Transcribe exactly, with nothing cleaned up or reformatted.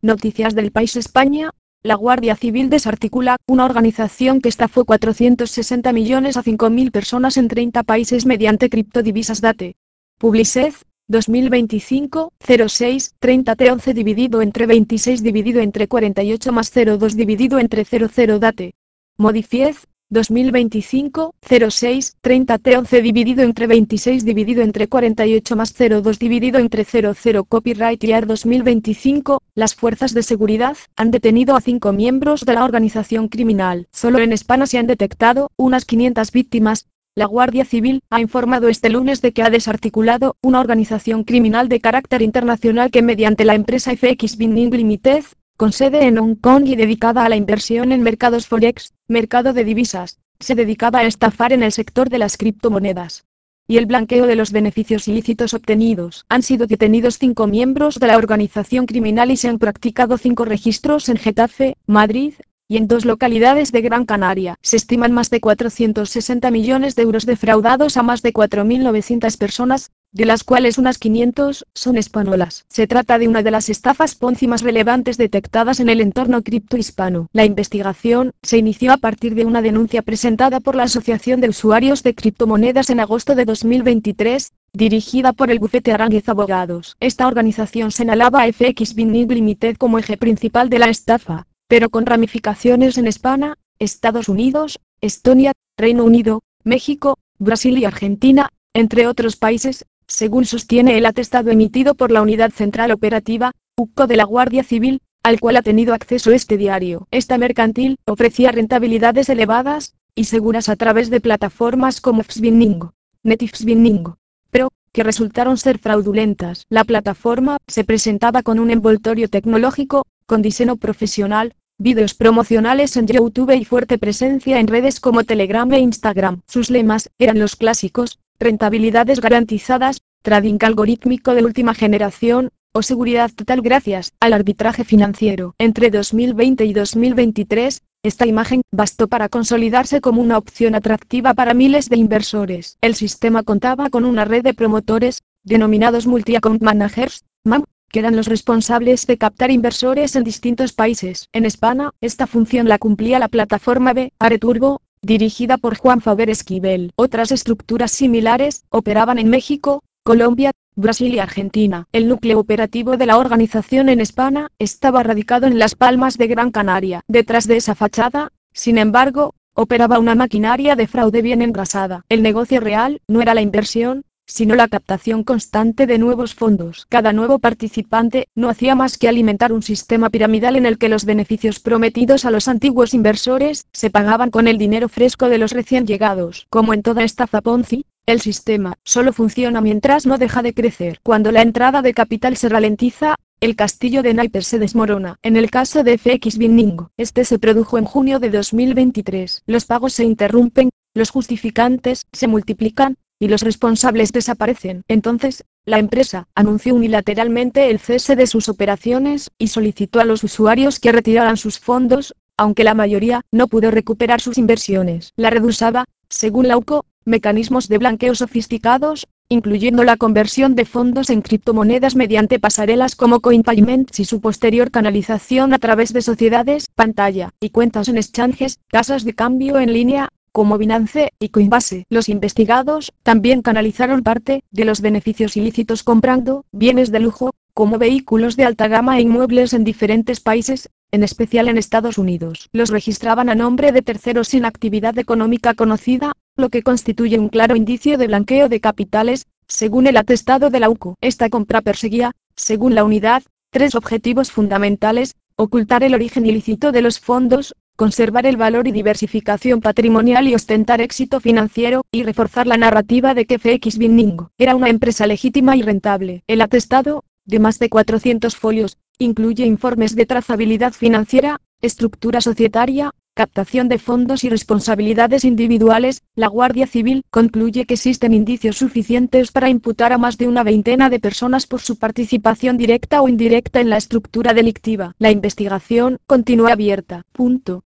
Noticias del País España. La Guardia Civil desarticula una organización que estafó cuatrocientos sesenta millones a cinco mil personas en treinta países mediante criptodivisas. Date. Publicez, dos mil veinticinco, cero seis, treinta T once dividido entre veintiséis dividido entre cuarenta y ocho más cero dos dividido entre cero cero. Date. Modifiez, dos mil veinticinco, cero seis, treinta T once dividido entre veintiséis dividido entre cuarenta y ocho más cero dos dividido entre cero cero. Copyright Year dos mil veinticinco, las fuerzas de seguridad han detenido a cinco miembros de la organización criminal. Solo en España se han detectado unas quinientas víctimas. La Guardia Civil ha informado este lunes de que ha desarticulado una organización criminal de carácter internacional que mediante la empresa F X Binning Limited, con sede en Hong Kong y dedicada a la inversión en mercados forex, mercado de divisas, se dedicaba a estafar en el sector de las criptomonedas y el blanqueo de los beneficios ilícitos obtenidos. Han sido detenidos cinco miembros de la organización criminal y se han practicado cinco registros en Getafe, Madrid, y en dos localidades de Gran Canaria. Se estiman más de cuatrocientos sesenta millones de euros defraudados a más de cuatro mil novecientas personas, de las cuales unas quinientas son españolas. Se trata de una de las estafas Ponzi más relevantes detectadas en el entorno criptohispano. La investigación se inició a partir de una denuncia presentada por la Asociación de Usuarios de Criptomonedas en agosto de dos mil veintitrés, dirigida por el bufete Aránguiz Abogados. Esta organización señalaba a F X Binning Limited como eje principal de la estafa, pero con ramificaciones en España, Estados Unidos, Estonia, Reino Unido, México, Brasil y Argentina, entre otros países, según sostiene el atestado emitido por la Unidad Central Operativa, U C O de la Guardia Civil, al cual ha tenido acceso este diario. Esta mercantil ofrecía rentabilidades elevadas y seguras a través de plataformas como Fsbinning, Netifsbinning, pero que resultaron ser fraudulentas. La plataforma se presentaba con un envoltorio tecnológico, con diseño profesional, vídeos promocionales en YouTube y fuerte presencia en redes como Telegram e Instagram. Sus lemas eran los clásicos: rentabilidades garantizadas, trading algorítmico de última generación, o seguridad total gracias al arbitraje financiero. Entre dos mil veinte y dos mil veintitrés, esta imagen bastó para consolidarse como una opción atractiva para miles de inversores. El sistema contaba con una red de promotores, denominados Multi-Account Managers, M A M, que eran los responsables de captar inversores en distintos países. En España, esta función la cumplía la plataforma B R Turbo, dirigida por Juan Faber Esquivel. Otras estructuras similares operaban en México, Colombia, Brasil y Argentina. El núcleo operativo de la organización en España estaba radicado en Las Palmas de Gran Canaria. Detrás de esa fachada, sin embargo, operaba una maquinaria de fraude bien engrasada. El negocio real no era la inversión, sino la captación constante de nuevos fondos. Cada nuevo participante no hacía más que alimentar un sistema piramidal en el que los beneficios prometidos a los antiguos inversores se pagaban con el dinero fresco de los recién llegados. Como en toda estafa Ponzi, el sistema solo funciona mientras no deja de crecer. Cuando la entrada de capital se ralentiza, el castillo de naipes se desmorona. En el caso de F X Binning, este se produjo en junio de dos mil veintitrés. Los pagos se interrumpen, los justificantes se multiplican, y los responsables desaparecen. Entonces, la empresa anunció unilateralmente el cese de sus operaciones y solicitó a los usuarios que retiraran sus fondos, aunque la mayoría no pudo recuperar sus inversiones. La red usaba, según la U C O, mecanismos de blanqueo sofisticados, incluyendo la conversión de fondos en criptomonedas mediante pasarelas como CoinPayments y su posterior canalización a través de sociedades, pantalla, y cuentas en exchanges, casas de cambio en línea, como Binance y Coinbase. Los investigados también canalizaron parte de los beneficios ilícitos comprando bienes de lujo, como vehículos de alta gama e inmuebles en diferentes países, en especial en Estados Unidos. Los registraban a nombre de terceros sin actividad económica conocida, lo que constituye un claro indicio de blanqueo de capitales, según el atestado de la U C O. Esta compra perseguía, según la unidad, tres objetivos fundamentales: ocultar el origen ilícito de los fondos, conservar el valor y diversificación patrimonial y ostentar éxito financiero, y reforzar la narrativa de que F X Binning era una empresa legítima y rentable. El atestado, de más de cuatrocientos folios, incluye informes de trazabilidad financiera, estructura societaria, captación de fondos y responsabilidades individuales. La Guardia Civil concluye que existen indicios suficientes para imputar a más de una veintena de personas por su participación directa o indirecta en la estructura delictiva. La investigación continúa abierta. Punto.